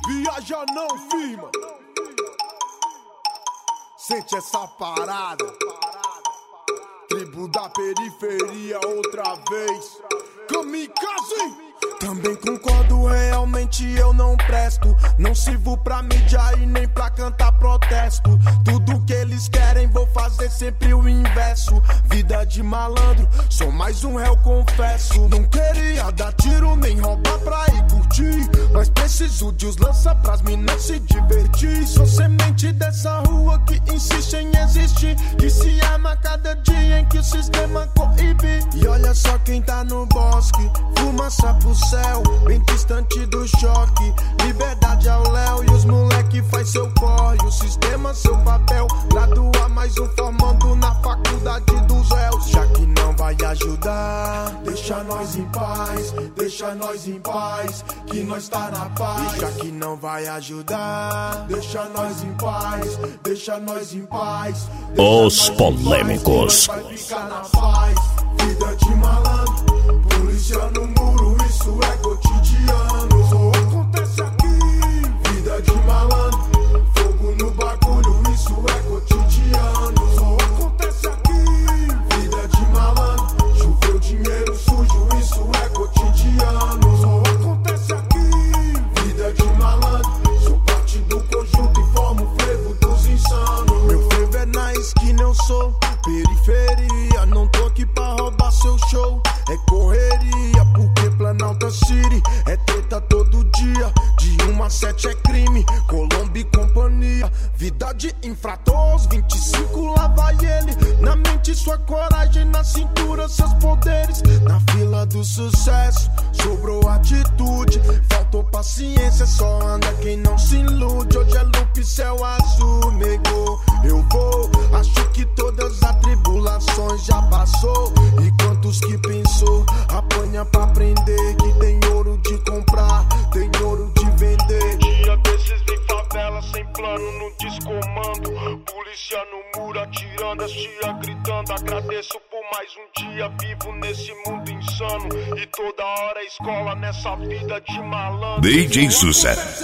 Viaja não, firma. Sente essa parada. Tribo da periferia outra vez. Kamikaze. Também concordo, realmente eu não presto. Não sirvo pra mídia e nem pra cantar protesto. Tudo que eles querem vou fazer sempre o inverso. Vida de malandro, sou mais um réu, confesso. Não queria dar tiro nem roubar pra ir curtir, mas preciso de os lança pras minas se divertir. Sou semente dessa rua que insiste em existir, que se ama cada dia em que o sistema coíbe. E olha só quem tá no bosque, fumaça pro céu, bem distante do choque. Liberdade ao léu e os moleque faz seu corre. O sistema seu papel, graduar mais um formando na faculdade dos réus. Já que não vai ajudar, deixa nós em paz, deixa nós em paz, que nós tá na paz. E já que não vai ajudar, deixa nós em paz, deixa nós em paz. Os polêmicos. Vai ficar na paz. Vida de malandro, polícia no muro, isso é cotidiano. Só acontece aqui. Vida de malandro, fogo no bagulho, isso é cotidiano. Só acontece aqui. Vida de malandro, choveu dinheiro sujo, isso é cotidiano. Só acontece aqui. Vida de malandro, sou parte do conjunto e formo o frevo dos insanos. Meu frevo é na esquina, eu sou periferia, não tô aqui pra roubar seu show. É correria, porque Planalto City é treta todo dia. De 1 a 7 é crime, Colombo e companhia. Vida de infrator, 25 lá vai ele. Na mente sua coragem, na cintura seus poderes. Na fila do sucesso, sobrou atitude. Faltou paciência, só anda quem não se ilude. Hoje é loop, céu azul, negou. Eu vou, acho que todas as tribulações já passou. E quantos que pensou, apanha pra aprender. Que tem ouro de comprar, tem ouro de vender. Dia desses em favela, sem plano no descomando. Polícia no muro, atirando, as tia gritando. Agradeço por mais um dia vivo nesse mundo insano. E toda hora escola nessa vida de malandro. DJ Sucesso.